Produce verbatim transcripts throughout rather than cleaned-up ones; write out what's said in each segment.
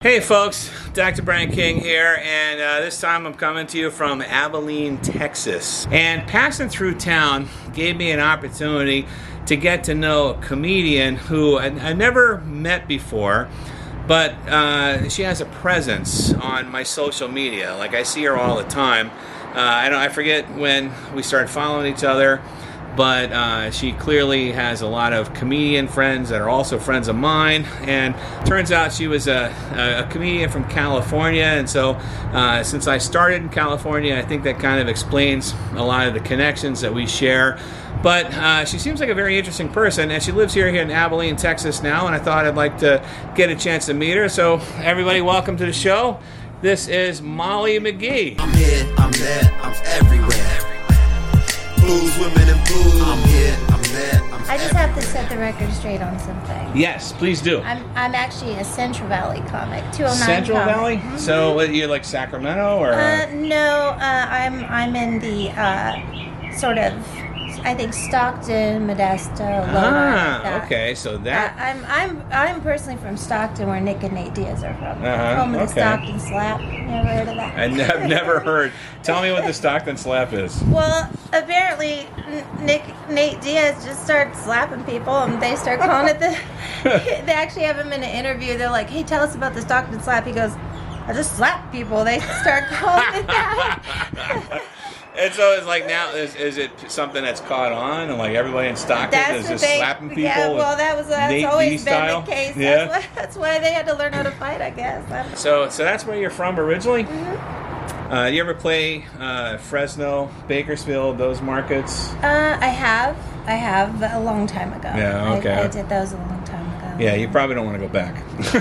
Hey folks, Doctor Brian King here, and uh, this time I'm coming to you from Abilene, Texas. And passing through town gave me an opportunity to get to know a comedian who I, I never met before, but uh, she has a presence on my social media. Like, I see her all the time. Uh, I don't. I forget when we started following each other, but uh, she clearly has a lot of comedian friends that are also friends of mine, and turns out she was a, a, a comedian from California, and so uh, since I started in California, I think that kind of explains a lot of the connections that we share. But uh, she seems like a very interesting person, and she lives here, here in Abilene, Texas now, and I thought I'd like to get a chance to meet her. So everybody, welcome to the show. This is Molly McGee. I'm here, I'm there, I'm everywhere. Booze, women, and booze. I'm here, I'm there, I'm I just have to set the record straight on something. Yes, please do. I'm I'm actually a Central Valley comic, two oh nine Central comic. Valley? Mm-hmm. So what, you're like Sacramento or? Uh, no, uh, I'm I'm in the uh, sort of, I think Stockton, Modesto, Lower. Ah, that. okay, so Uh, that. I'm I'm I'm personally from Stockton, where Nick and Nate Diaz are from. Uh-huh, Home of the okay. Stockton Slap. You ever heard of that? I ne- I've never heard. Tell me what the Stockton Slap is. Well, apparently N- Nick Nate Diaz just started slapping people, and they start calling it the. They actually have him in an interview. They're like, "Hey, tell us about the Stockton Slap." He goes, "I just slap people." They start calling it that. And so it's like now, is, is it something that's caught on, and like everybody in Stockton That's is what just they, slapping people? Yeah, well, that was that's Nate always D been style? the case. Yeah. That's, why, that's why they had to learn how to fight, I guess. I don't- So, so that's where you're from originally. Mm-hmm. Uh, you ever play uh, Fresno, Bakersfield, those markets? Uh, I have, I have, but a long time ago. Yeah, okay. I, I did those a long time ago. Yeah, you probably don't want to go back.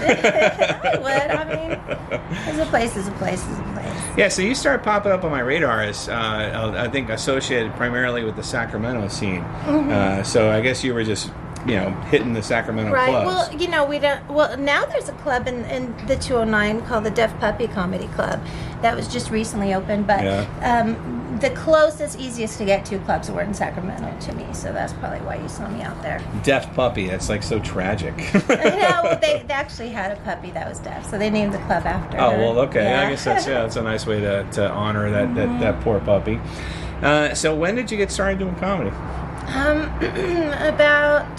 I would. I mean, there's a place, there's a place, there's a place. Yeah, so you started popping up on my radar as, uh, I think, associated primarily with the Sacramento scene. Mm-hmm. Uh, so I guess you were just, you know, hitting the Sacramento Right. clubs. Well, you know, we don't. Well, now there's a club in, in the two oh nine called the Deaf Puppy Comedy Club that was just recently opened. But Yeah. um, the closest, easiest to get to clubs were in Sacramento to me. So that's probably why you saw me out there. Deaf puppy, that's like so tragic. Yeah, well, they, they actually had a puppy that was deaf, so they named the club after Oh, her. well, okay. Yeah. I guess that's, yeah, that's a nice way to, to honor that, that, that poor puppy. Uh, so when did you get started doing comedy? Um, about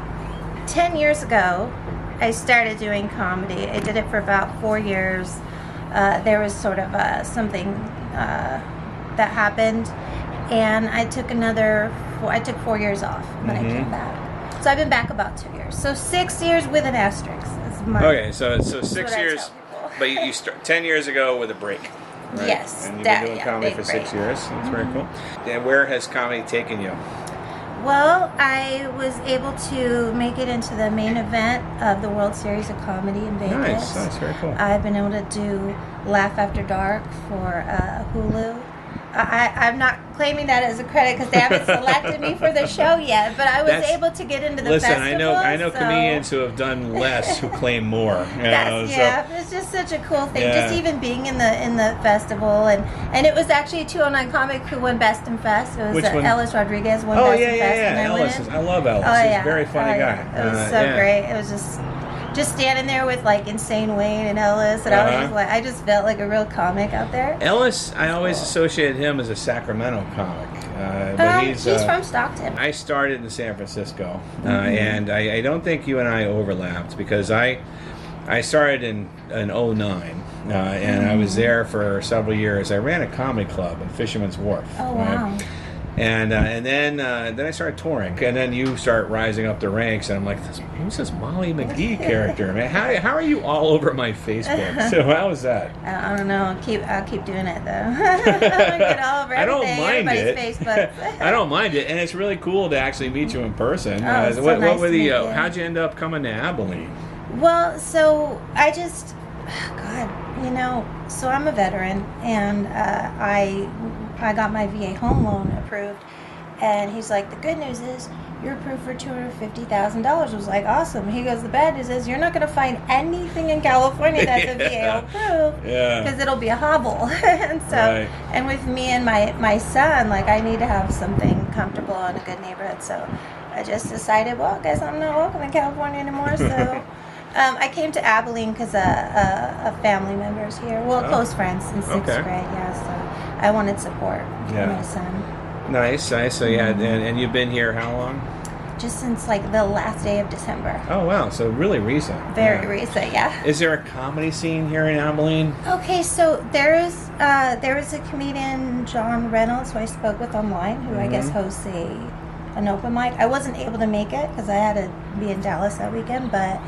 ten years ago, I started doing comedy. I did it for about four years. Uh, there was sort of uh, something uh, that happened, and I took another. Four, I took four years off when Mhm. I came back. So I've been back about two years. So six years with an asterisk. Is my, Okay, so so that's six what I years, tell people. but you, you start ten years ago with a break. Right? Yes, and you've that- been doing yeah, comedy big for six break. years. That's very cool. And where has comedy taken you? Well, I was able to make it into the main event of the World Series of Comedy in Vegas. Nice, nice, very cool. I've been able to do Laugh After Dark for uh, Hulu. I, I'm not claiming that as a credit because they haven't selected me for the show yet, but I was That's- able to get into the Listen, festival. I know I know so comedians who have done less who claim more. You know, That's, so- yeah, it's just such a cool thing. Yeah. Just even being in the in the festival, and and it was actually a two oh nine comic who won Best in Fest. It was Which uh, one? Ellis Rodriguez won Oh Best yeah, in yeah, Fest, yeah. and I Ellis, went is, I love Ellis. Oh, He's yeah. a very funny Oh, guy. yeah. It was Uh, so yeah. great. It was just just standing there with like Insane Wayne and Ellis, and I was Uh-huh. just like, I just felt like a real comic out there. Ellis, I always Cool. associated him as a Sacramento comic. Uh, but Um, he's, he's uh, from Stockton. I started in San Francisco, uh, Mm-hmm. and I, I don't think you and I overlapped because I I started in in oh nine, uh, and I Mm-hmm. was there for several years. I ran a comedy club in Fisherman's Wharf. Oh right? wow! And uh, and then uh, then I started touring, and then you start rising up the ranks, and I'm like, this, who's this Molly McGee character, man? How, how are you all over my Facebook? So how was that? I, I don't know. I'll keep I'll keep doing it though. I'll get all over I don't everything, mind it. everybody's Facebook. I don't mind it, and it's really cool to actually meet you in person. Oh, uh, it's so what, nice what were to the? meet Uh, you. how'd you end up coming to Abilene? Well, so I just, God, you know, so I'm a veteran, and uh, I I got my V A home loan approved, and he's like, the good news is you're approved for two hundred fifty thousand dollars. I was like, awesome. He goes, the bad news is you're not going to find anything in California that the V A Yeah. will approve Yeah. because it'll be a hobble. And so, Right. and with me and my, my son, like I need to have something comfortable in a good neighborhood. So I just decided, well, I guess I'm not welcome in California anymore. So Um, I came to Abilene because a, a, a family member's here. Well, Oh. close friends in sixth Okay. grade, yeah. So I wanted support for Yeah. my son. Nice, nice. So yeah, and, and you've been here how long? Just since like the last day of December. Oh wow, so really recent. Very Yeah. recent, yeah. Is there a comedy scene here in Abilene? Okay, so there's uh, there is a comedian, John Reynolds, who I spoke with online, who I guess Mhm. hosts a an open mic. I wasn't able to make it because I had to be in Dallas that weekend, but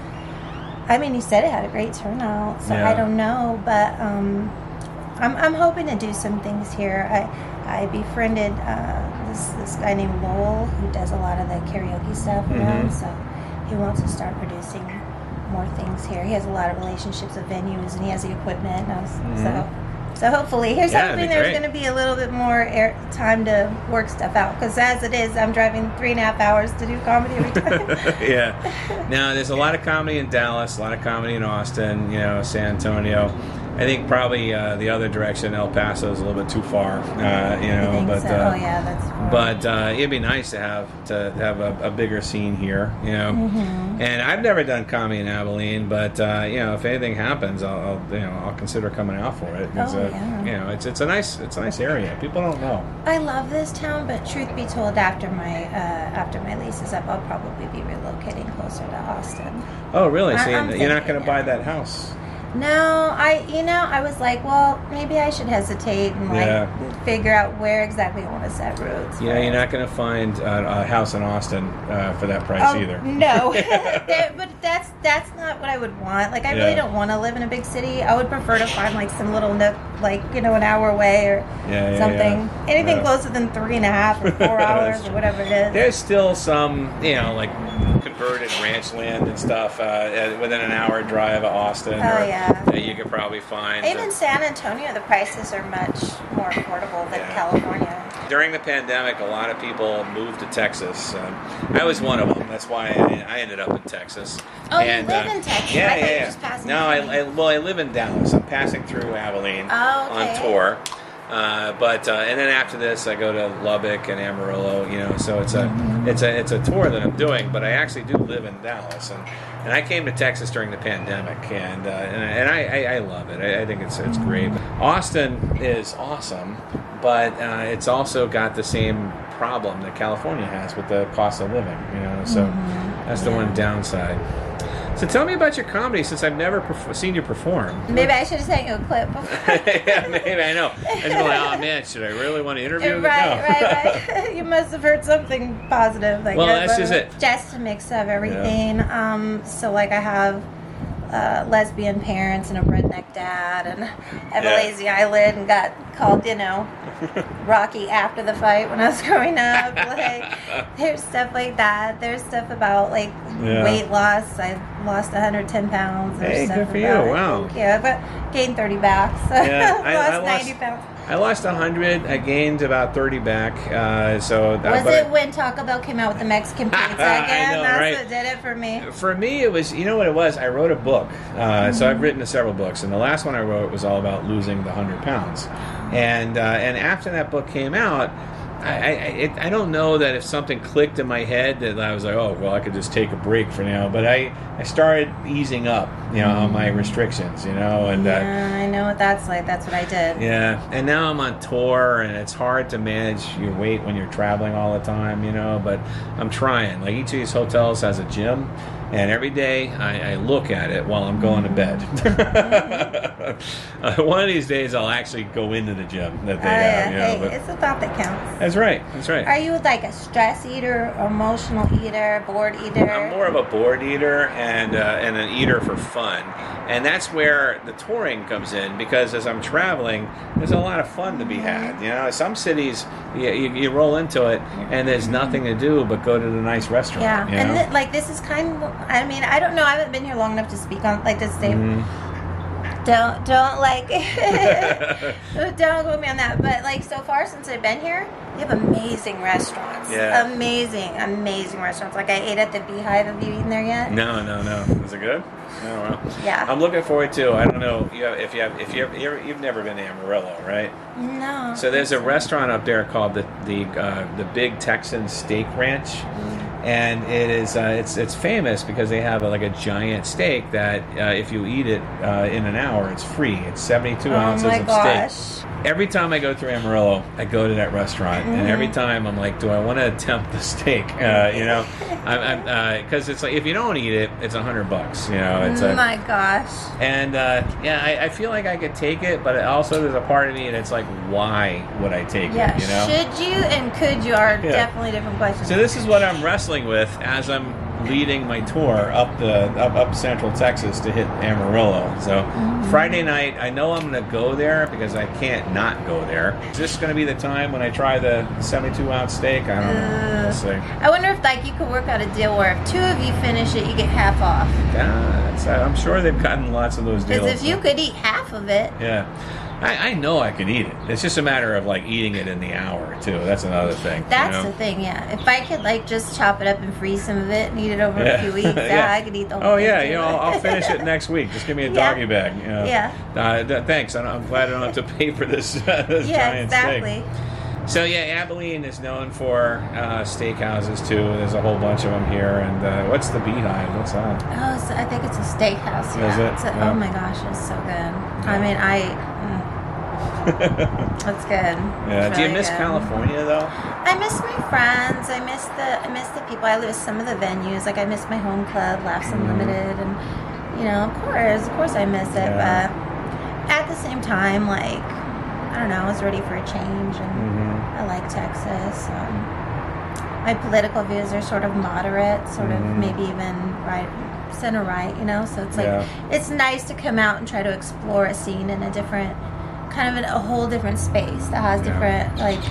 I mean, he said it had a great turnout, so Yeah. I don't know, but um, I'm I'm hoping to do some things here. I I befriended uh, this this guy named Lowell who does a lot of the karaoke stuff around, Mhm. so he wants to start producing more things here. He has a lot of relationships with venues, and he has the equipment. And I was, Mhm. So, so hopefully, here's Yeah, that'd hoping be there's great. going to be a little bit more air, time to work stuff out. Because as it is, I'm driving three and a half hours to do comedy every time. Yeah. Now there's a lot of comedy in Dallas, a lot of comedy in Austin, you know, San Antonio. I think probably uh, the other direction, El Paso, is a little bit too far, uh, you You know. think But so? uh, Oh yeah, that's. Far. but uh, it'd be nice to have to have a, a bigger scene here, you know. Mm-hmm. And I've never done comedy in Abilene, but uh, you know, if anything happens, I'll, I'll you know I'll consider coming out for it. 'cause, Oh, uh, yeah. You know, it's it's a nice it's a nice area. People don't know. I love this town, but truth be told, after my uh, after my lease is up, I'll probably be relocating closer to Austin. Oh, really? So I- I'm you're you're not thinking, going to buy yeah. that house? No, I, you know, I was like, well, maybe I should hesitate and like Yeah. figure out where exactly I want to set roots. You know, but- you're not going to find a, a house in Austin uh, for that price Oh, either. no, There- but that's that's not what I would want. Like, I Yeah. really don't want to live in a big city. I would prefer to find like some little nook, like you know, an hour away or Yeah, yeah, something. yeah. Anything Yeah. closer than three and a half or four hours That's or whatever it is. There's still some, you know, like converted ranch land and stuff uh, uh, within an hour drive of Austin. Oh, or, yeah. that you could probably find. Even San Antonio, the prices are much more affordable than Yeah. California. During the pandemic, a lot of people moved to Texas. Um, I was one of them. That's why I, I ended up in Texas. Oh, you live in Texas? Yeah, I thought you yeah, were yeah. just passing no, I, through. I well, I live in Dallas. I'm passing through Abilene Oh, okay. on tour. Uh, but uh, and then after this, I go to Lubbock and Amarillo. You know, so it's a Mm-hmm. it's a it's a tour that I'm doing. But I actually do live in Dallas, and, and I came to Texas during the pandemic, and uh, and, and I, I, I love it. I, I think it's it's great. Austin is awesome, but uh, it's also got the same problem that California has with the cost of living. You know, so that's the Yeah. one downside. So tell me about your comedy, since I've never perf- seen you perform. Maybe I should have sent you a clip before. Yeah, maybe, I know. I was like, oh man, should I really want to interview him? Right, No. right, right. You must have heard something positive. Like Well, that, that's but just it. Just a mix of everything. Um, so like I have uh, lesbian parents and a redneck dad, and I have Yeah. a lazy eyelid, and got called, you know, Rocky after the fight when I was growing up. Like, there's stuff like that. There's stuff about like Yeah. weight loss. I lost one hundred ten pounds. There's Hey, stuff good for you. about it. Wow. Thank you. But gained thirty back. So Yeah, I- lost I lost- ninety pounds. I lost one hundred. I gained about thirty back. Uh, so Was but it when Taco Bell came out with the Mexican pizza I again? know, That's right? what did it for me. For me, it was, you know what it was? I wrote a book. Uh, So I've written several books, and the last one I wrote was all about losing the one hundred pounds. And uh, and after that book came out, I, I, it, I don't know that if something clicked in my head that I was like, oh, well, I could just take a break for now. But I, I started easing up, you know, on my restrictions, you know. And uh, Yeah, I know what that's like. That's what I did. yeah, and now I'm on tour, and it's hard to manage your weight when you're traveling all the time, you know, but I'm trying. Like, each of these hotels has a gym, and every day I, I look at it while I'm going to bed. uh, one of these days I'll actually go into the gym that Oh, they yeah. have, you know, Hey, but it's a thought that counts. that's right, that's right. Are you like a stress eater, emotional eater, bored eater? I'm more of a bored eater and uh, and an eater for fun, and that's where the touring comes in, because as I'm traveling, there's a lot of fun to be had. You know, some cities you, you, you roll into it and there's nothing to do but go to the nice restaurant. Yeah, you and know? th- like this is kind of. I mean, I don't know. I haven't been here long enough to speak on like to say. Mhm. Don't don't like don't quote me on that. But like so far since I've been here, you have amazing restaurants. Yeah. Amazing, amazing restaurants. Like I ate at the Beehive. Have you eaten there yet? No, no, no. Is it good? No, well. Yeah. I'm looking forward to. I don't know you have, if you have if you have, you're, you've never been to Amarillo, right? No. So there's a restaurant up there called the the uh, the Big Texan Steak Ranch, and it is uh, it's it's famous because they have a, like a giant steak that uh, if you eat it uh, in an hour, it's free. It's seventy-two Oh ounces my of gosh. steak. Every time I go through Amarillo, I go to that restaurant, Mm-hmm. and every time I'm like, do I want to attempt the steak? Uh, you know, I'm because it's like if you don't eat it, it's a hundred bucks. You know, it's Oh a, my gosh. and uh, yeah, I, I feel like I could take it, but also there's a part of me that's like, why would I take Yeah, it? You know. should you and could you are Yeah. definitely different questions. So this is what I'm wrestling with as I'm leading my tour up the up, up Central Texas to hit Amarillo. So Mm-hmm. Friday night, I know I'm going to go there because I can't not go there. Is this going to be the time when I try the seventy-two ounce steak? I don't know. We'll see. I wonder if like you could work out a deal where if two of you finish it, you get half off. Yeah, that's, I'm sure they've gotten lots of those deals. Because if you so- could eat half of it, yeah. I, I know I could eat it. It's just a matter of like eating it in the hour too. That's another thing. that's you know? the thing. Yeah, if I could like just chop it up and freeze some of it and eat it over Yeah. a few weeks, yeah, Yeah. I could eat the whole Oh thing. yeah, too. you know, I'll, I'll finish it next week. Just give me a Yeah. doggy bag. You know? Yeah. Uh, th- thanks. I don't, I'm glad I don't have to pay for this, uh, this Yeah, giant exactly. steak. So yeah, Abilene is known for uh, steakhouses too. There's a whole bunch of them here. And uh, what's the Beehive? What's that? Oh, so I think it's a steakhouse. Is Yeah. it? It's a- Yeah. Oh my gosh, it's so good. I mean, I. Mm, that's good. Yeah. It's Do you really miss good. California though? I miss my friends. I miss the I miss the people. I miss some of the venues. Like I miss my home club, Laughs Unlimited, and you know, of course, of course, I miss it. Yeah. But at the same time, like I don't know, I was ready for a change, and Mm-hmm. I like Texas. Um, my political views are sort of moderate, sort of Mhm. maybe even right, center right. You know, so it's like Yeah. it's nice to come out and try to explore a scene in a different, kind of in a whole different space that has Yeah. different like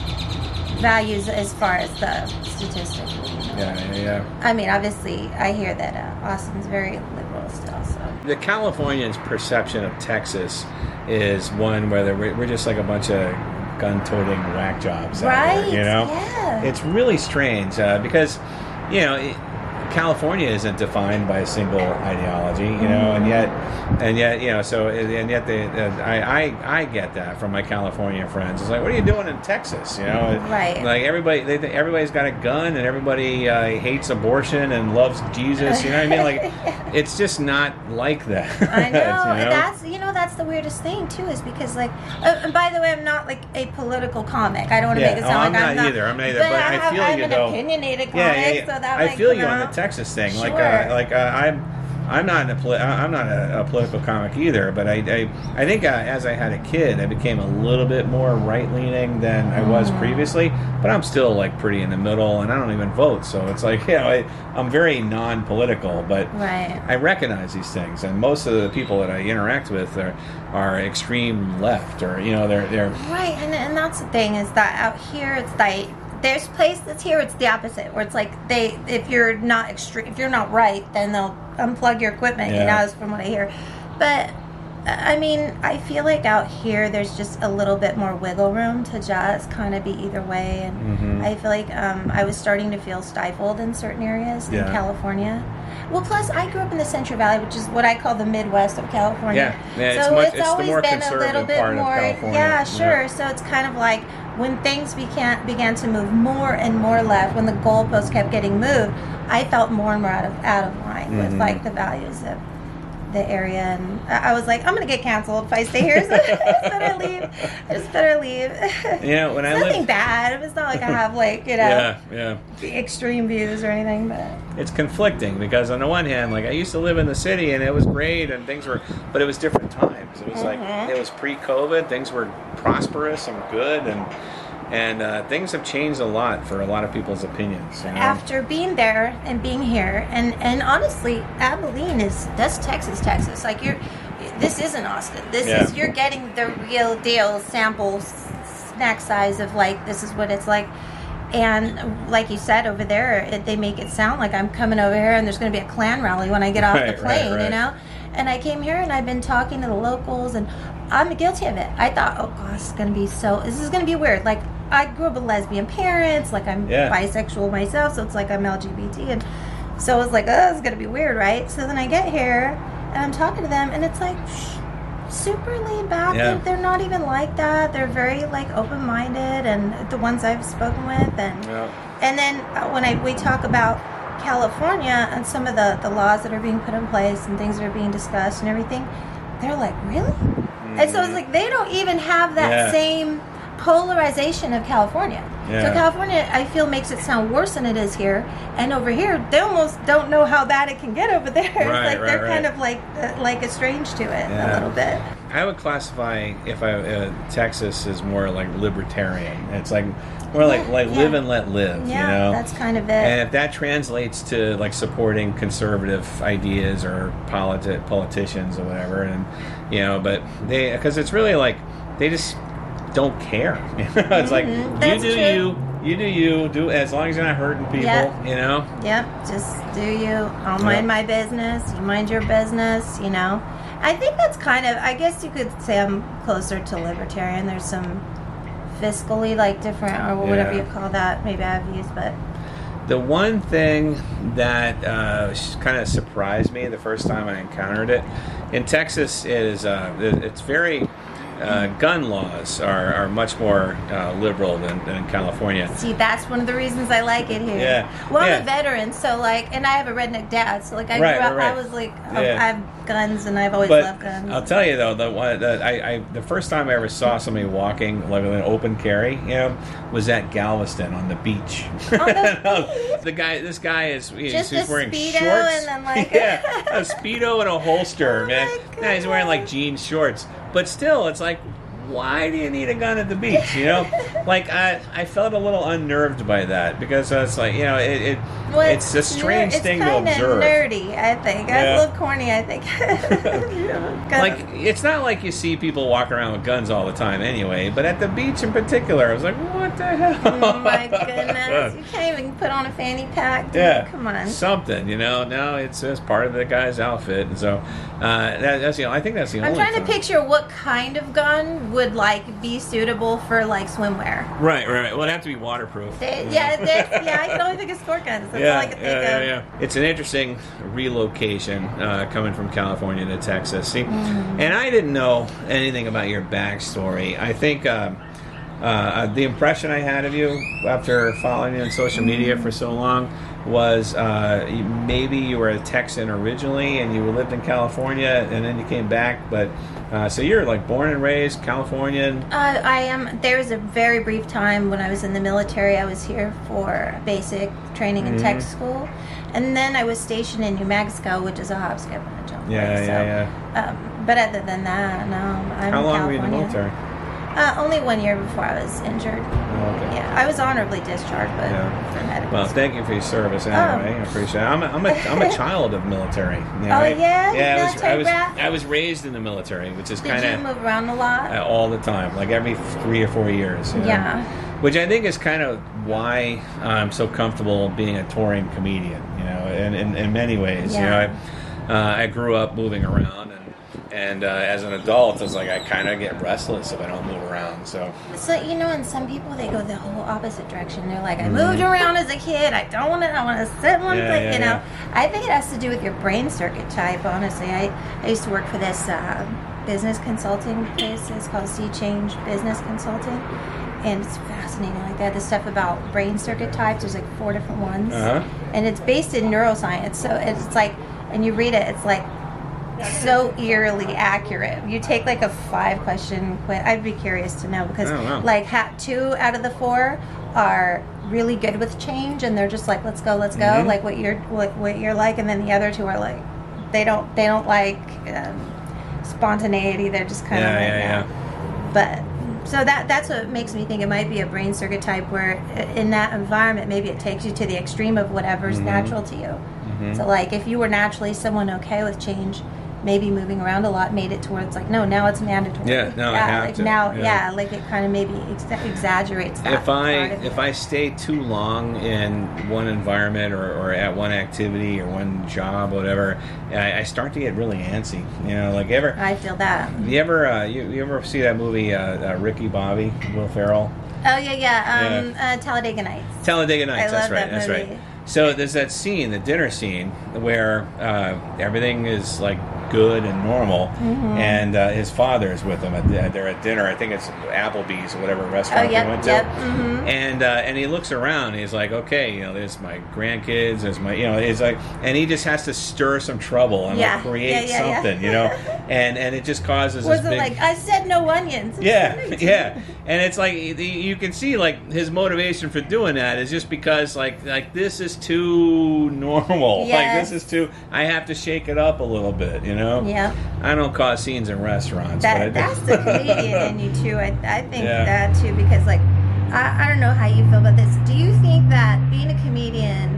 values as far as the statistically. You know? Yeah, yeah, yeah. I mean, obviously, I hear that uh, Austin's very liberal still. So The Californians' perception of Texas is one where they're- we're just like a bunch of gun-toting whack jobs, out right, there, you know. yeah, It's really strange uh, because, you know, it, California isn't defined by a single ideology, you know, and yet, and yet, you know, so and yet they, uh, I, I, I get that from my California friends. It's like, what are you doing in Texas? You know, Right. Like everybody, they, think everybody's got a gun, and everybody uh, hates abortion and loves Jesus. You know what I mean? Like, it's just not like that. I know, you and that's you know that's the weirdest thing too, is because like, uh, and by the way, I'm not like a political comic. I don't want to Yeah. make it Oh, sound I'm like I'm not not either. I'm not either, But, but I have, feel I'm you, an though. opinionated comic, Yeah, yeah, yeah. so that I might feel come you on out. the Texas thing. Like, Sure. uh, like uh, I'm, I'm not a poli- I'm not a, a political comic either. But I, I, I think uh, as I had a kid, I became a little bit more right leaning than I was Mm. previously. But I'm still like pretty in the middle, and I don't even vote. So it's like, you know, I, I'm very non-political, but Right. I recognize these things, and most of the people that I interact with are, are extreme left, or you know, they're they're Right, and, and that's the thing, is that out here it's like there's places here it's the opposite, where it's like they if you're not extreme, if you're not right, then they'll unplug your equipment. You Yeah. know, is from what I hear. But I mean, I feel like out here there's just a little bit more wiggle room to just kind of be either way, and Mhm. I feel like um, I was starting to feel stifled in certain areas Yeah. in California. Well, plus I grew up in the Central Valley, which is what I call the Midwest of California. Yeah, yeah, it's so much- it's, it's the always more been a conservative little bit part of more. California. Yeah, Yeah. sure. So it's kind of like when things began began to move more and more left, when the goalposts kept getting moved, I felt more and more out of out of line with Mhm. like the values of the area, and I I was like, I'm gonna get canceled if I stay here. So I just better leave. I just better leave. you know when It's I nothing lived. bad. It's not like I have like you know Yeah, yeah. extreme views or anything, but It's conflicting because on the one hand, like I used to live in the city and it was great and things were, but it was different times. It was like Mhm. it was pre-COVID. Things were prosperous and good, and and uh, things have changed a lot for a lot of people's opinions. You know? after being there and being here, and and honestly, Abilene is that's Texas, Texas. Like you're, this isn't Austin. This Yeah. is you're getting the real deal sample s- snack size of like this is what it's like. And like you said over there, it, they make it sound like I'm coming over here and there's going to be a Klan rally when I get off Right, the right, plane, right. you know. And I came here and I've been talking to the locals, and I'm guilty of it. I thought, oh gosh, it's going to be so. This is going to be weird. Like I grew up with lesbian parents, like I'm Yeah. bisexual myself, so it's like I'm L G B T, and so it's like, oh, it's going to be weird, right? So then I get here and I'm talking to them, and it's like shh, super laid back. Yeah. They're, they're not even like that. They're very like open minded, and the ones I've spoken with, and Yeah. and then uh, when I we talk about California and some of the, the laws that are being put in place and things that are being discussed and everything, they're like, really? Mm-hmm. And so it's like they don't even have that yeah. same polarization of California. Yeah. So California, I feel, makes it sound worse than it is here, and over here, they almost don't know how bad it can get over there. Right, like right, they're right. kind of like uh, like estranged to it yeah. a little bit. I would classify if I uh, Texas is more like libertarian. It's like more like yeah, like yeah. live and let live. Yeah, you know, that's kind of it. And if that translates to like supporting conservative ideas or politi- politicians or whatever, and you know, but they because it's really like they just don't care. it's mm-hmm. like That's you do true. you, you do you, do as long as you're not hurting people. Yep. You know. Yep. Just do you. I'll mind yep. my business. You mind your business. You know. I think that's kind of. I guess you could say I'm closer to libertarian. There's some fiscally like different or whatever yeah. you call that. Maybe I have used, but. The one thing that uh, kind of surprised me the first time I encountered it in Texas is uh, it's very. Uh, gun laws are, are much more uh, liberal than, than in California. See, that's one of the reasons I like it here. Yeah. Well, I'm yeah. a veteran, so like, and I have a redneck dad, so like, I right, grew up. right, right. I was like, yeah. I have guns, and I've always but loved guns. I'll tell you though, the one that I, I the first time I ever saw somebody walking like with an open carry, you know, was at Galveston on the beach. On the beach? the guy, this guy is he's, Just he's a wearing Speedo shorts, and then like yeah, a Speedo and a holster, Oh man. my Yeah, he's wearing like jean shorts, but still, it's like. Why do you need a gun at the beach? You know, like I, I felt a little unnerved by that because it's like you know, it, it well, it's a strange ner- thing to it's observe. Nerdy, I think. Yeah. It's a little corny, I think. yeah. Like it's not like you see people walk around with guns all the time, anyway. But at the beach in particular, I was like, what the hell? Oh my goodness! You can't even put on a fanny pack. Dude. Yeah, Come on. something. You know, no, it's it's part of the guy's outfit, and so uh, that, that's you know, I think that's the I'm only. trying to time. picture what kind of gun would like be suitable for like swimwear. Right, right. Well, it'd have to be waterproof. They, yeah, they- yeah. I can only think of squirt guns. That's yeah, all I can think yeah, of. yeah, yeah. It's an interesting relocation uh, coming from California to Texas. See, Mm. and I didn't know anything about your backstory. I think um, uh, the impression I had of you after following you on social media for so long was uh, you- maybe you were a Texan originally and you lived in California and then you came back, but uh, so you're like born and raised Californian. Uh, I am. There was a very brief time when I was in the military. I was here for basic training in Mhm. tech school, and then I was stationed in New Mexico, which is a hop, skip, and a jump. Yeah, away. So, yeah, yeah. Um, but other than that, no. I'm How in long were you in the California. military? Uh, only one year before I was injured. Oh, okay. Yeah, I was honorably discharged, but Yeah. for medical. Well, school. thank you for your service anyway. I appreciate it. I'm a, I'm a, I'm a child of military. You know, Oh, I- yeah? Yeah, I was, Military I was, brat? I was raised in the military, which is Did kind you of move around a lot? uh, all the time, like every three or four years. You know? Yeah. Which I think is kind of why I'm so comfortable being a touring comedian, you know, in, in, in many ways. Yeah. You know, I, uh, I grew up moving around, and and uh, as an adult, it's like I kind of get restless if I don't move around. So So you know, and some people they go the whole opposite direction. They're like, I Mhm. moved around as a kid. I don't want to. I want to sit in one Yeah, place. yeah, you know, yeah. I think it has to do with your brain circuit type. Honestly, I I used to work for this uh, business consulting place. It's called Sea Change Business Consulting, and it's fascinating. Like they had this stuff about brain circuit types. There's like four different ones, Uh-huh. and it's based in neuroscience. So it's like, and you read it, it's like. So eerily accurate. You take like a five question quiz. I'd be curious to know because Oh, wow. like ha- two out of the four are really good with change and they're just like let's go, let's go, Mhm. like what you're what, what you're like, and then the other two are like they don't they don't like um, spontaneity. They're just kind of Yeah, like yeah, yeah. But so that that's what makes me think it might be a brain circuit type where in that environment maybe it takes you to the extreme of whatever's Mhm. natural to you. Mhm. So like if you were naturally someone okay with change, maybe moving around a lot made it to where it's like no, now it's mandatory. Yeah, now I yeah, have like to, now yeah. yeah. like it kind of maybe ex- exaggerates that. if I part of if it. I stay too long in one environment or, or at one activity or one job, whatever, I, I start to get really antsy. You know, like ever. I feel that. You ever uh, you, you ever see that movie uh, uh, Ricky Bobby, Will Ferrell? Oh yeah, yeah. Um, Uh, Talladega Nights. Talladega Nights. I that's love right. that That's movie. right. So there's that scene, the dinner scene, where uh, everything is like good and normal. Mm-hmm. And uh, his father is with him. At the, they're at dinner. I think it's Applebee's or whatever restaurant Oh, yep, they went yep. to. Mm-hmm. And uh, and he looks around. And he's like, okay, you know, there's my grandkids. There's my, you know, it's like, and he just has to stir some trouble and Yeah. like, create Yeah, yeah, something, yeah. you know, and and it just causes Was this it big. like, I said no onions? Yeah, yeah, and it's like you can see like his motivation for doing that is just because like like this is too normal. Like Yes. this is too. I have to shake it up a little bit, you know. Yeah. I don't cause scenes in restaurants. but I That, do. that's the comedian in you too. I, I think Yeah. that too, because like I, I don't know how you feel about this. Do you think that being a comedian,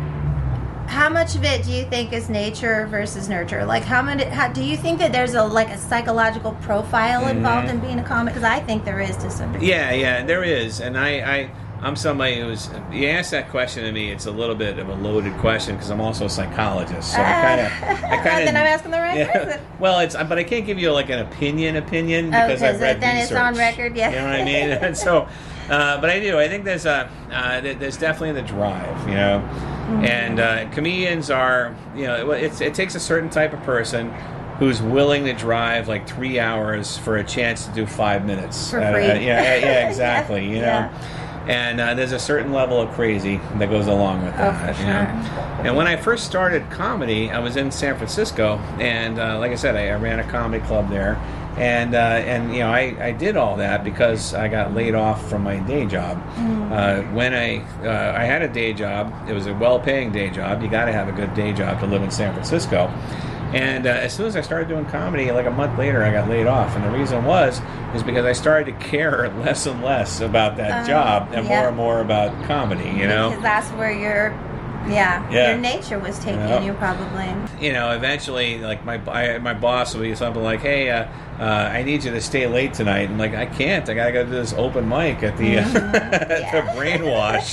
how much of it do you think is nature versus nurture? Like how many? How, do you think that there's a like a psychological profile involved in being a comic? Because I think there is to some degree. Yeah, yeah, there is, and I, I, I'm somebody who's. You ask that question to me, it's a little bit of a loaded question because I'm also a psychologist, so I kind of, I kind of. Then I'm asking the right person. Well, it's, but I can't give you like an opinion, opinion Oh, because I've read then research. it's on record. Yeah. You know what I mean? And so, uh, but I do. I think there's a, uh, there- there's definitely the drive, you know, Mm-hmm. and uh, comedians are, you know, it's, it takes a certain type of person who's willing to drive like three hours for a chance to do five minutes. For Uh, free. uh, yeah, yeah, exactly. You know, Yeah. and uh, there's a certain level of crazy that goes along with Oh, that. for you know? sure. And when I first started comedy, I was in San Francisco, and uh, like I said, I, I ran a comedy club there, and uh, and you know I, I did all that because I got laid off from my day job. Mm. Uh, when I uh, I had a day job, it was a well-paying day job. You got to have a good day job to live in San Francisco. And uh, as soon as I started doing comedy, like a month later, I got laid off. And the reason was is because I started to care less and less about that Um, job and yeah. more and more about comedy. You know. Because that's where your, yeah, Yeah. your nature was taking Yeah. you probably. You know, eventually, like my I, my boss will be something like, "Hey, uh, uh, I need you to stay late tonight." I'm like, "I can't. I gotta go do this open mic at the Mm-hmm. at the Yeah. Brainwash."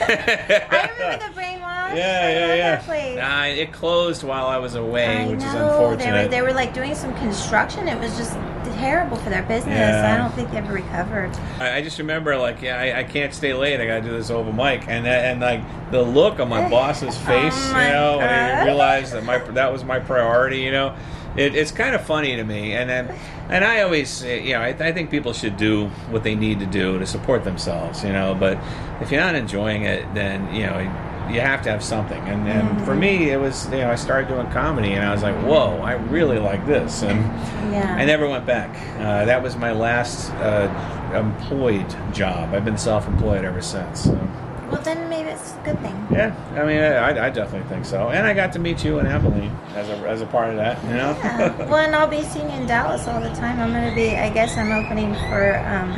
I remember the brainwash. Yeah, I yeah, love yeah. that place. Uh, it closed while I was away, I which know. is They unfortunate. were, they were like doing some construction. It was just terrible for their business. Yeah. I don't think they ever recovered. I, I just remember, like, yeah, I, I can't stay late. I gotta do this open mic, and that- and like the look on my boss's face, Oh you my know, when God. he realized that my that was my priority, you know, it, it's kind of funny to me. And then, and I always, uh, you know, I, I think people should do what they need to do to support themselves, you know. But if you're not enjoying it, then you know. You have to have something, and, and Mm-hmm. for me, it was, you know, I started doing comedy, and I was like, "Whoa, I really like this," and Yeah. I never went back. Uh, that was my last uh, employed job. I've been self-employed ever since. So. Well, then maybe it's a good thing. Yeah, I mean, I, I definitely think so. And I got to meet you in Abilene as a, as a part of that, you know? Yeah. Well, and I'll be seeing you in Dallas all the time. I'm going to be, I guess I'm opening for um,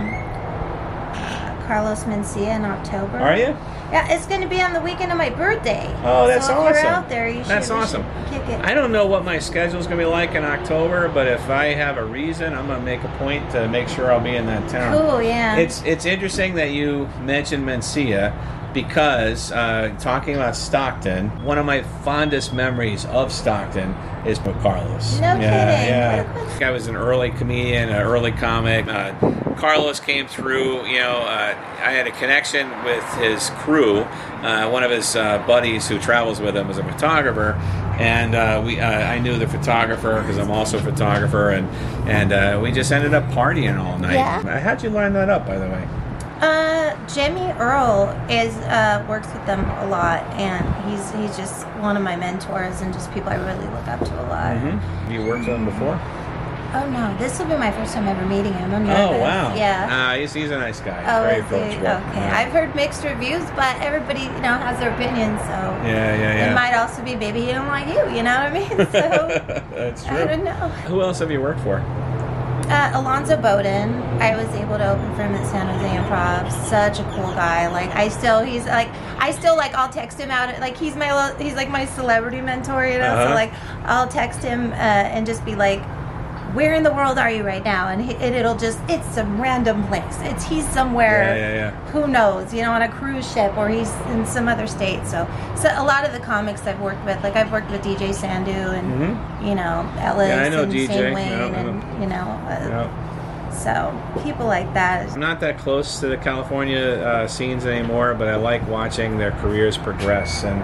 uh, Carlos Mencia in October. Are you? Yeah, it's going to be on the weekend of my birthday. Oh, that's so if awesome. you're out there, you should, That's we should awesome. kick it. I don't know what my schedule's going to be like in October, but if I have a reason, I'm going to make a point to make sure I'll be in that town. Cool, yeah. It's it's interesting that you mentioned Mencia because uh, talking about Stockton, one of my fondest memories of Stockton is with Carlos. No yeah, kidding. Yeah. What a coincidence. I was an early comedian, an early comic. Uh, Carlos came through. You know, uh, I had a connection with his crew. Uh, one of his uh, buddies who travels with him was a photographer, and uh, we uh, I knew the photographer because I'm also a photographer, and and uh, we just ended up partying all night. Yeah. How'd you line that up, by the way? Uh, Jimmy Earl is uh, works with them a lot, and he's he's just one of my mentors and just people I really look up to a lot. Mm-hmm. You worked with him before? Oh no, this will be my first time ever meeting him. I'm Oh, nervous. wow. Yeah. Uh, he's, he's a nice guy. He's Oh, very is he? approachable. Okay. Yeah. I've heard mixed reviews, but everybody, you know, has their opinions. So Yeah, yeah, yeah. it might also be maybe he don't like you. You know what I mean? So That's true. I don't know. Who else have you worked for? Uh, Alonzo Bowden, I was able to open for him at San Jose Improv. Such a cool guy. Like I still, he's like, I still like, I'll text him out. Like he's my, little, he's like my celebrity mentor, you know. Uh-huh. So like, I'll text him uh, and just be like, "Where in the world are you right now?" And, he, and it'll just, it's some random place. It's he's somewhere. Yeah, yeah, yeah. Who knows? You know, on a cruise ship or he's in some other state. So, so a lot of the comics I've worked with, like I've worked with D J Sandu and Mhm. you know Ellis Yeah, I know and D J. Shane Wayne Yeah, I know. and you know. Uh, Yeah. So people like that. I'm not that close to the California uh, scenes anymore, but I like watching their careers progress. And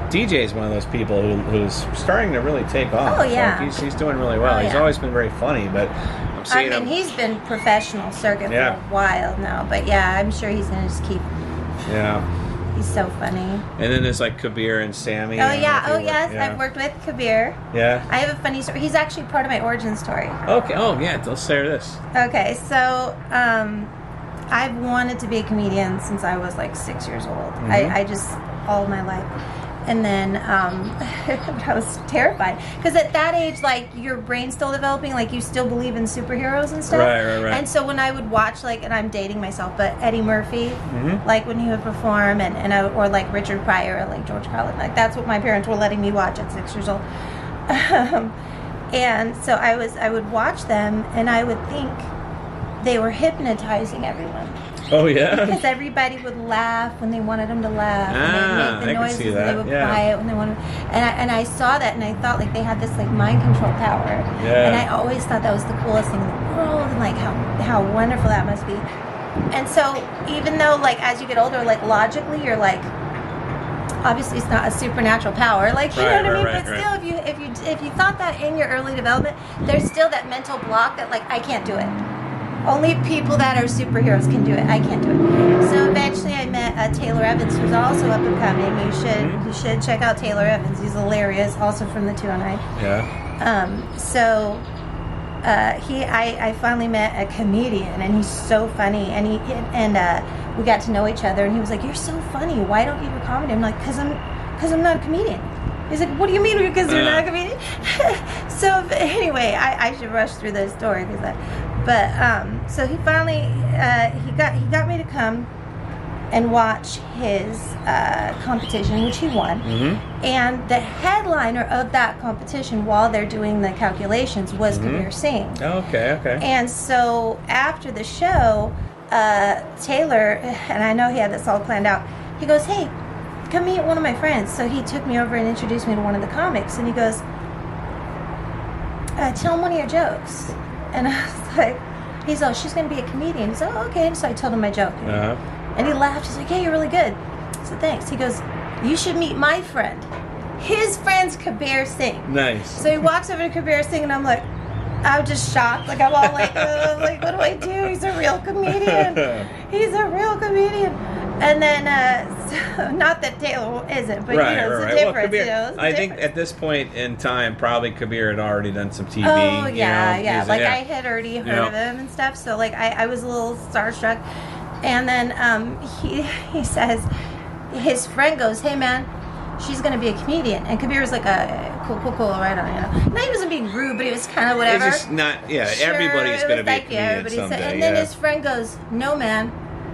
D J is one of those people who, who's starting to really take off. Oh, yeah. Like he's, he's doing really well. Oh, He's yeah. always been very funny, but I'm I seeing mean, him. he's been professional circuit Yeah. for a while now, but yeah, I'm sure he's gonna just keep. Yeah. He's so funny. And then there's like Kabir and Sammy. Oh I don't know yeah, if you oh work- yes, yeah. I've worked with Kabir. Yeah. I have a funny story. He's actually part of my origin story. Okay. Oh yeah. Let's share this. Okay, so um, I've wanted to be a comedian since I was like six years old. Mm-hmm. I, I just all my life, and then um, I was terrified because at that age, like your brain's still developing, like you still believe in superheroes and stuff. Right, right, right. And so when I would watch, like, and I'm dating myself, but Eddie Murphy, Mm-hmm. like when he would perform, and and I, or like Richard Pryor, or like George Carlin, like that's what my parents were letting me watch at six years old. Um, and so I was, I would watch them, and I would think they were hypnotizing everyone Oh yeah. because everybody would laugh when they wanted them to laugh, Ah, and they'd I make the can noises, see and that, they would yeah. quiet when they wanted. And I, and I saw that, and I thought like they had this like mind control power, Yeah. and I always thought that was the coolest thing in the world, and like how how wonderful that must be. And so even though like as you get older, like logically you're like, obviously it's not a supernatural power, like you Right, know what I mean. right, but right, still, if you if you if you thought that in your early development, there's still that mental block that like I can't do it. Only people that are superheroes can do it. I can't do it. So eventually, I met uh, Taylor Evans, who's also up and coming. You should Mhm. you should check out Taylor Evans. He's hilarious, also from the two oh nine. Yeah. Um, so uh, he, I, I finally met a comedian, and he's so funny. And he and uh, we got to know each other. And he was like, "You're so funny. Why don't you do comedy?" I'm like, "Cause I'm, cause I'm not a comedian." He's like, "What do you mean? Because you're not a comedian?" So anyway, I, I should rush through this story because I. But um, so he finally uh, he got he got me to come and watch his uh, competition, which he won. Mm-hmm. And the headliner of that competition, while they're doing the calculations, was Mhm. Kabir Singh. Okay. Okay. And so after the show, uh, Taylor, and I know he had this all planned out, he goes, "Hey, come meet one of my friends." So he took me over and introduced me to one of the comics, and he goes, uh, "Tell him one of your jokes." And I was like, he's oh, she's going to be a comedian. He's like, "Oh, okay." And so I told him my joke. Uh-huh. And he laughed. He's like, "Yeah, you're really good." I said, "Thanks." He goes, "You should meet my friend. His friend's Kabir Singh." Nice. So he walks over to Kabir Singh, and I'm like, I'm just shocked. Like, I'm all like, uh, like, what do I do? He's a real comedian. He's a real comedian. And then, uh, so, not that Taylor isn't, but right, you know, right, it's right. a Well, difference. Kabir, you know, it's a I think difference. at this point in time, probably Kabir had already done some T V. Oh you yeah, know, yeah. he's- Like I had already heard Yeah. of him and stuff, so like I, I was a little starstruck. And then um, he he says, his friend goes, "Hey man, she's gonna be a comedian." And Kabir was like, "A cool, cool, cool, right on." You know, no, he wasn't being rude, but he was kind of whatever. It's just not. Yeah, Sure, everybody's it going to was be a like, comedian yeah, everybody someday. said- And then yeah. his friend goes, "No man,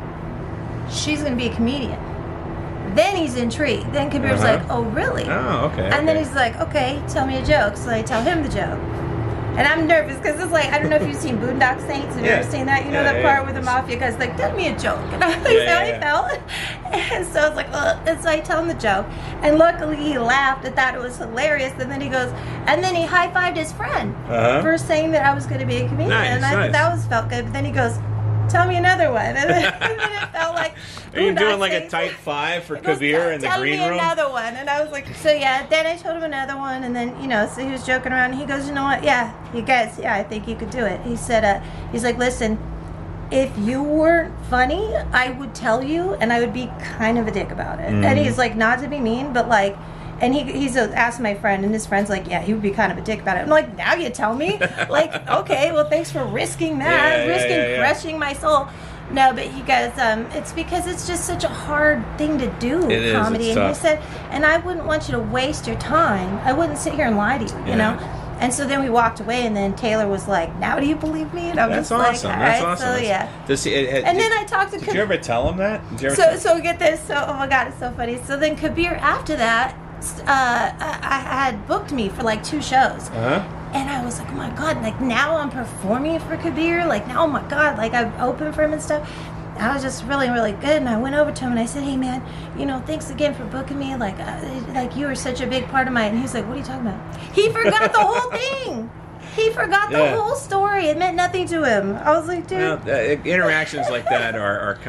she's gonna be a comedian." Then he's intrigued. Then Kabir's Uh-huh. like, "Oh really?" Oh, okay. And then okay. he's like, "Okay, tell me a joke." So I tell him the joke. And I'm nervous because it's like, I don't know if you've seen Boondock Saints. Have you Yeah. ever seen that? You know Yeah, that yeah, part yeah. where the mafia guy's like, "Tell me a joke." And I like, Yeah, how yeah, he yeah. felt. And so I was like, ugh. And so I tell him the joke. And luckily he laughed and thought it was hilarious. And then he goes, and then he high-fived his friend Uh-huh. for saying that I was going to be a comedian. Nice, and I nice. thought that was felt good. But then he goes, "Tell me another one." And then, and then it felt like, Are you Boondock doing like a Saints. tight five for He goes, Kabir in the "Tell green me room? another one." And I was like, so yeah, then I told him another one, and then, you know, so he was joking around, and he goes, "You know what, yeah, you guys, yeah, I think you could do it." He said, uh, he's like, "Listen, if you weren't funny, I would tell you, and I would be kind of a dick about it." Mm. And he's like, not to be mean, but like, and he he's uh, asked my friend, and his friend's like, "Yeah, he would be kind of a dick about it." I'm like, now you tell me? Like, okay, well, thanks for risking that, Yeah, yeah, risking yeah, yeah. crushing my soul. No, but you guys, um, it's because it's just such a hard thing to do, It is, comedy. it's and tough. he said, and I wouldn't want you to waste your time. I wouldn't sit here and lie to you, you Yeah. know? And so then we walked away, and then Taylor was like, "Now do you believe me?" And I'm That's just awesome. like, "All That's right." awesome. So, That's- yeah. Does he, it, it, And did, then I talked to Did Kabir. you ever tell him that? Did you ever So, tell- so get this. So, oh my God, it's so funny. So then Kabir, after that, uh, I, I had booked me for like two shows. Uh-huh. And I was like, "Oh my God, like now I'm performing for Kabir. Like now, oh my God, like I've opened for him and stuff." I was just really, really good. And I went over to him and I said, "Hey man, you know, thanks again for booking me. Like, uh, like you were such a big part of my," and he was like, "What are you talking about?" He forgot the whole thing. He forgot the Yeah. whole story. It meant nothing to him. I was like, dude. Well, uh, interactions like that are, are kind of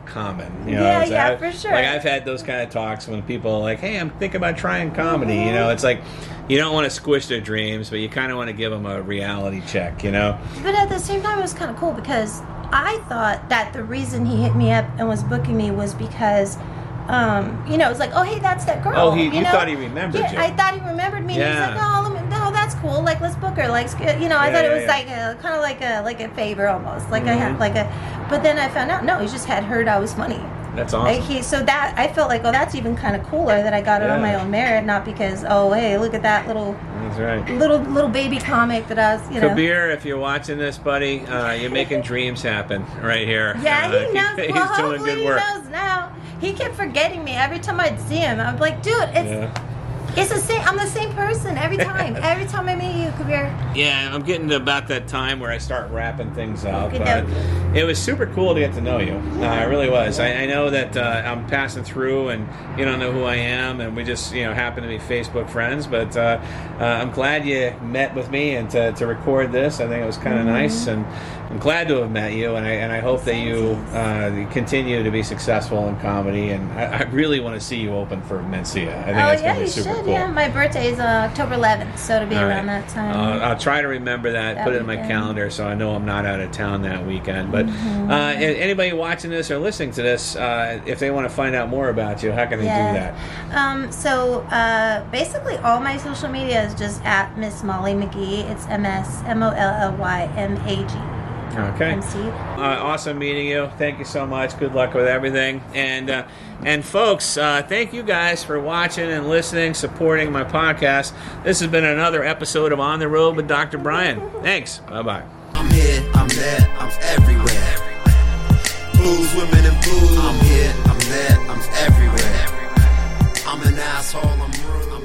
common. You know, Yeah, It's- yeah, I- for sure. Like I've had those kind of talks when people are like, "Hey, I'm thinking about trying comedy." You know, it's like you don't want to squish their dreams, but you kind of want to give them a reality check. You know. But at the same time, it was kind of cool because I thought that the reason he hit me up and was booking me was because, um, you know, it was like, oh, hey, that's that girl. Oh, he- you you know? thought he remembered yeah, you. I thought he remembered me. Yeah. And he's like, oh, let me, no, that's cool. Like, let's book her. Like, you know, I Yeah, thought it yeah, was yeah. like a kind of like a like a favor almost, like I Mhm. had like a. But then I found out, no, he just had heard I was funny. That's Like awesome. he, so that I felt like, oh, that's even kind of cooler that I got it on Yeah. my own merit, not because, oh, hey, look at that little That's right. little little baby comic that I was, you know. Kabir, if you're watching this, buddy, uh, you're making dreams happen right here. Yeah, Uh, he knows. he's Well, doing hopefully good work. he knows now. He kept forgetting me every time I'd see him. I'm like, dude, it's Yeah. it's the same. I'm the same person every time. every time I meet you, Kabir. Yeah, I'm getting to about that time where I start wrapping things up. Okey But doke. it was super cool to get to know you. Uh, it really was. I, I know that uh, I'm passing through and you don't know who I am, and we just you know happen to be Facebook friends. But uh, uh, I'm glad you met with me and to, to record this. I think it was kind of Mm-hmm. nice, and I'm glad to have met you. And I and I hope that you uh, continue to be successful in comedy. And I, I really want to see you open for Mencia. I think Oh that's yeah, going to be you super should. cool. Yeah, my birthday is uh, October eleventh, so to be All around right. that time. Uh, I'll try to remember that, That put it in my weekend. calendar so I know I'm not out of town that weekend. But Mm-hmm. uh, a- anybody watching this or listening to this, uh, if they want to find out more about you, how can they do that? Um, so uh, basically, all my social media is just at Miss Molly McGee. It's M S M O L L Y M A G. Okay. M C. Uh, awesome meeting you. Thank you so much. Good luck with everything. And uh, and folks, uh, thank you guys for watching and listening, supporting my podcast. This has been another episode of On the Road with Doctor Brian. Thanks. Bye bye. I'm here, I'm there, I'm everywhere. Blues, women, and booze. I'm here, I'm there, I'm everywhere. I'm an asshole, I'm rude. I'm